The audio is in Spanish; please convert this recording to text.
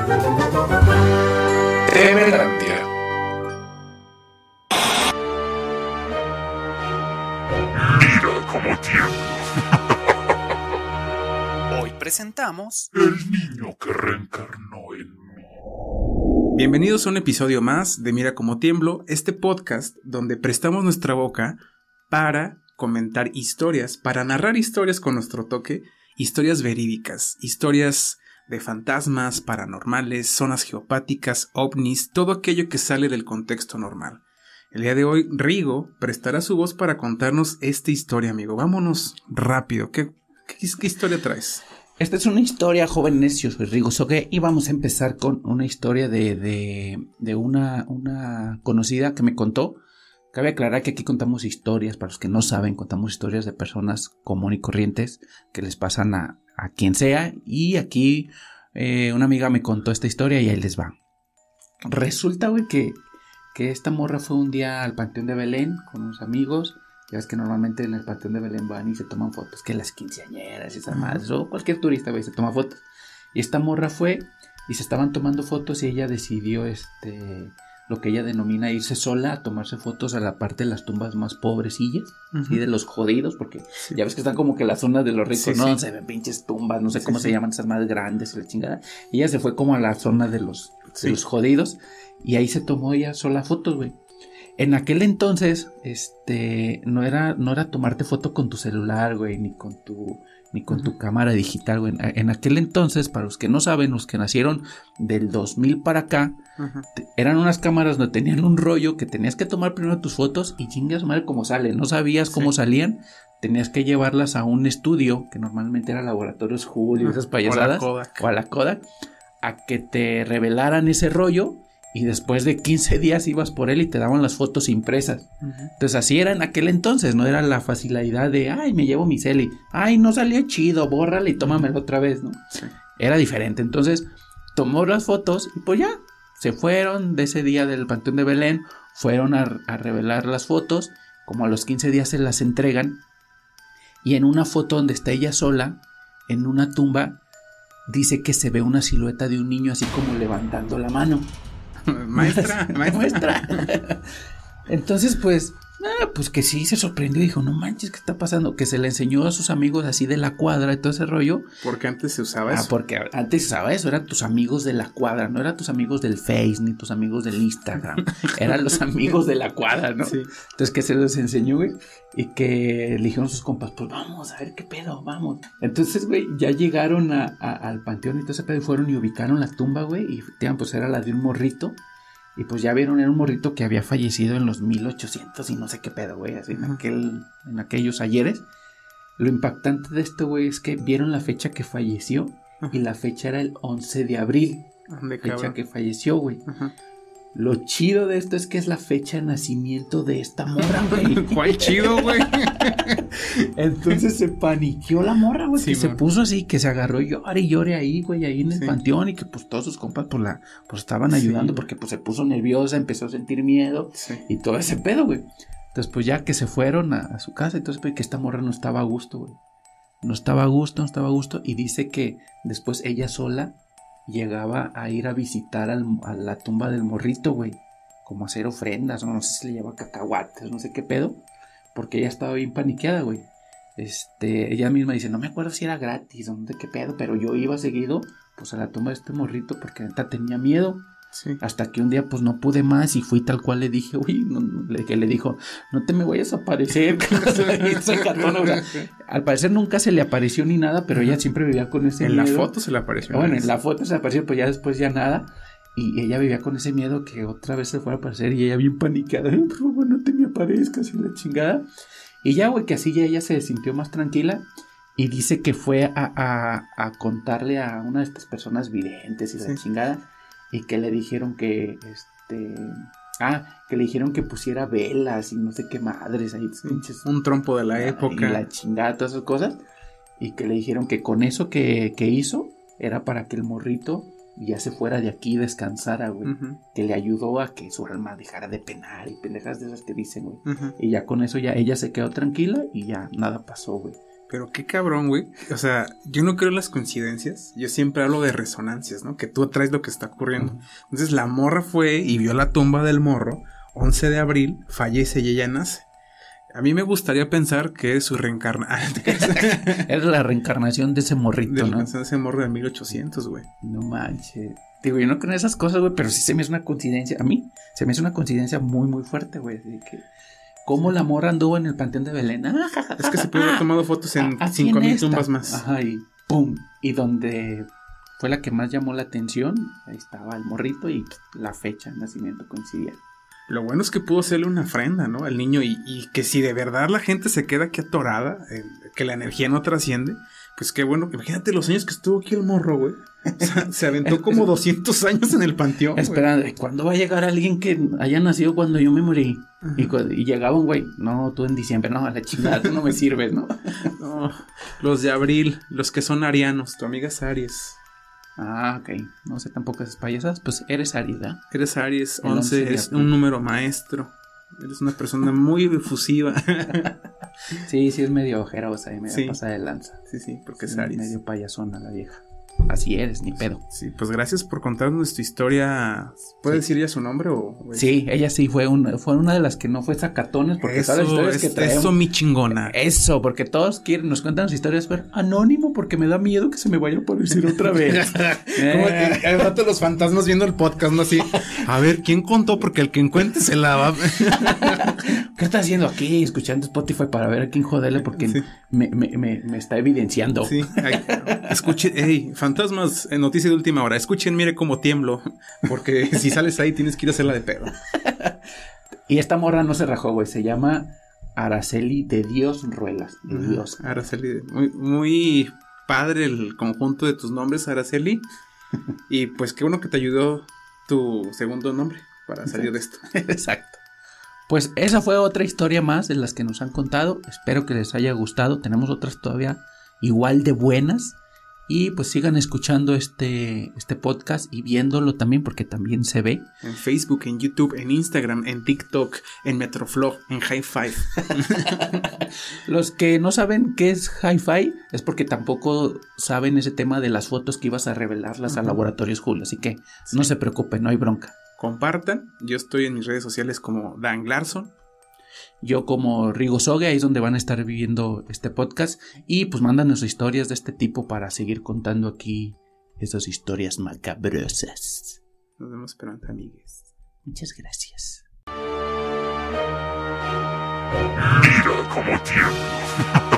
Temelandia. Mira cómo tiemblo. Hoy presentamos El niño que reencarnó en mí. Bienvenidos a un episodio más de Mira cómo tiemblo, este podcast donde prestamos nuestra boca para comentar historias, para narrar historias con nuestro toque, historias verídicas, historias de fantasmas, paranormales, zonas geopáticas, ovnis, todo aquello que sale del contexto normal. El día de hoy, Rigo prestará su voz para contarnos esta historia, amigo. Vámonos rápido. ¿Qué historia traes? Esta es una historia, jóvenes, yo soy Rigo Sogue y vamos a empezar con una historia de una conocida que me contó. Cabe aclarar que aquí contamos historias, para los que no saben, contamos historias de personas comunes y corrientes que les pasan a quien sea. Y aquí una amiga me contó esta historia y ahí les va. Resulta, güey, que esta morra fue un día al Panteón de Belén con unos amigos. Ya ves que normalmente en el Panteón de Belén van y se toman fotos, que las quinceañeras y esas madres, o cualquier turista, güey, se toma fotos. Y esta morra fue y se estaban tomando fotos y ella decidió lo que ella denomina irse sola a tomarse fotos a la parte de las tumbas más pobrecillas, y de los jodidos, porque ya ves que están como que las zonas de los ricos, no se ven pinches tumbas, no sé cómo se llaman esas más grandes y la chingada. Y ella se fue como a la zona de los jodidos y ahí se tomó ella sola fotos, güey. En aquel entonces, no era tomarte foto con tu celular, güey, ni con tu cámara digital, güey. En aquel entonces, para los que no saben, los que nacieron del 2000 para acá, eran unas cámaras donde tenían un rollo que tenías que tomar primero tus fotos y chingas madre cómo salen. No sabías cómo salían, tenías que llevarlas a un estudio, que normalmente era Laboratorios Julio y esas payasadas, o a la Kodak, a que te revelaran ese rollo. Y después de 15 días ibas por él y te daban las fotos impresas. Entonces así era en aquel entonces. No era la facilidad de, ay, me llevo mi cel y, ay, no salió chido, bórrale y tómamelo otra vez, ¿no? Sí. Era diferente. Entonces tomó las fotos y pues ya, se fueron de ese día del Panteón de Belén. Fueron a revelar las fotos. Como a los 15 días se las entregan. Y en una foto donde está ella sola, en una tumba, dice que se ve una silueta de un niño así como levantando la mano. Maestra. Entonces, pues que sí se sorprendió y dijo, no manches, ¿qué está pasando? Que se le enseñó a sus amigos así de la cuadra y todo ese rollo. Porque antes se usaba eso. Porque antes se usaba eso, eran tus amigos de la cuadra, no eran tus amigos del Face ni tus amigos del Instagram, eran los amigos de la cuadra, ¿no? Sí. Entonces que se los enseñó, güey, y que le dijeron sus compas, pues vamos a ver qué pedo, vamos. Entonces, güey, ya llegaron al panteón y todo ese pedo y fueron y ubicaron la tumba, güey, y pues era la de un morrito. Y pues ya vieron, era un morrito que había fallecido en los 1800 y no sé qué pedo, güey, así en aquellos ayeres. Lo impactante de esto, güey, es que vieron la fecha que falleció y la fecha era el 11 de abril. Fecha que falleció, güey. Lo chido de esto es que es la fecha de nacimiento de esta morra, güey. ¿Cuál chido, güey? Entonces se paniqueó la morra, güey, sí, que se puso así, que se agarró y llore ahí, güey, ahí en el panteón, y que pues todos sus compas pues estaban ayudando, porque pues se puso nerviosa, empezó a sentir miedo y todo ese pedo, güey. Entonces pues ya que se fueron a su casa, entonces pues que esta morra no estaba a gusto, güey. No estaba a gusto, y dice que después ella sola llegaba a ir a visitar a la tumba del morrito, güey, como a hacer ofrendas, no sé si le lleva cacahuates, no sé qué pedo, porque ella estaba bien paniqueada, güey. Ella misma dice, no me acuerdo si era gratis o no sé qué pedo, pero yo iba seguido, pues a la tumba de este morrito porque neta tenía miedo. Sí. Hasta que un día pues no pude más y fui tal cual le dije, uy, que le dijo, no te me vayas a aparecer. Al parecer nunca se le apareció ni nada, pero ella siempre vivía con ese miedo. En la foto se le apareció. Bueno, en la foto se le apareció, pues ya después ya nada. Y ella vivía con ese miedo que otra vez se fuera a aparecer y ella bien paniqueada, por favor no te me aparezcas y la chingada. Y ya, güey, que así ya ella se sintió más tranquila. Y dice que fue a contarle a una de estas personas videntes y la chingada. Y que le dijeron que que le dijeron que pusiera velas y no sé qué madres ahí, pinches, un trompo de la época y la chingada, todas esas cosas, y que le dijeron que con eso que hizo era para que el morrito ya se fuera de aquí y descansara, güey, que le ayudó a que su alma dejara de penar y pendejas de esas que dicen, güey, y ya con eso ya ella se quedó tranquila y ya nada pasó, güey. Pero qué cabrón, güey. O sea, yo no creo en las coincidencias. Yo siempre hablo de resonancias, ¿no? Que tú atraes lo que está ocurriendo. Entonces la morra fue y vio la tumba del morro. 11 de abril, fallece y ella nace. A mí me gustaría pensar que es su reencarnación. Es la reencarnación de ese morrito, ¿no? De ese morro de 1800, güey. No manches. Digo, yo no creo en esas cosas, güey, pero sí se me hace una coincidencia. A mí se me hace una coincidencia muy, muy fuerte, güey. De que cómo la morra anduvo en el Panteón de Belén. Es que se pudo haber tomado fotos en 5,000 tumbas más. Ajá, y pum. Y donde fue la que más llamó la atención, ahí estaba el morrito y la fecha de nacimiento coincidía. Lo bueno es que pudo hacerle una ofrenda, ¿no? Al niño y que si de verdad la gente se queda aquí atorada, que la energía no trasciende, pues qué bueno. Imagínate los años que estuvo aquí el morro, güey. O sea, se aventó como 200 años en el panteón. Esperando, ¿cuándo va a llegar alguien que haya nacido cuando yo me morí? Y llegaba un güey, no, tú en diciembre, no, a la chingada, tú no me sirves, ¿no? No, los de abril, los que son arianos, tu amiga es Aries. Ah, ok. No sé tampoco esas payasas. Pues eres Aries, ¿verdad? Eres Aries, 11, eres un número maestro. Eres una persona muy efusiva. Sí, es medio ojerosa y medio pasada de lanza. Sí, porque es Aries. Medio payasona la vieja. Así eres, ni pedo. Sí, pues gracias por contarnos tu historia. ¿Puede decir ya su nombre o...? Sí, ella sí fue una de las que no fue sacatones porque todas las historias que traemos... Eso, mi chingona. Eso, porque todos nos cuentan sus historias, pero anónimo porque me da miedo que se me vaya a aparecer otra vez. Como al rato los fantasmas viendo el podcast, ¿no? Así, a ver, ¿quién contó? Porque el que encuentre se la va... ¿Qué está haciendo aquí? Escuchando Spotify para ver a quién joderle porque me está evidenciando. Sí, escuchen, hey, fantasmas en noticia de última hora, escuchen, mire cómo tiemblo, porque si sales ahí tienes que ir a hacerla de pedo. Y esta morra no se rajó, güey, se llama Araceli de Dios Ruelas, de Dios. Araceli, muy, muy padre el conjunto de tus nombres, Araceli, y pues qué bueno que te ayudó tu segundo nombre para salir de esto. Exacto. Pues esa fue otra historia más de las que nos han contado. Espero que les haya gustado. Tenemos otras todavía igual de buenas. Y pues sigan escuchando este podcast y viéndolo también porque también se ve. En Facebook, en YouTube, en Instagram, en TikTok, en Metroflog, en Hi-Fi. Los que no saben qué es Hi-Fi es porque tampoco saben ese tema de las fotos que ibas a revelarlas a Laboratorios Hull. Así que no se preocupen, no hay bronca. Compartan, yo estoy en mis redes sociales como Dan Larson. Yo como Rigo Sogue, ahí es donde van a estar viviendo este podcast. Y pues mándanos historias de este tipo para seguir contando aquí esas historias macabrosas. Nos vemos pronto, amigues. Muchas gracias. Mira cómo tiemblo.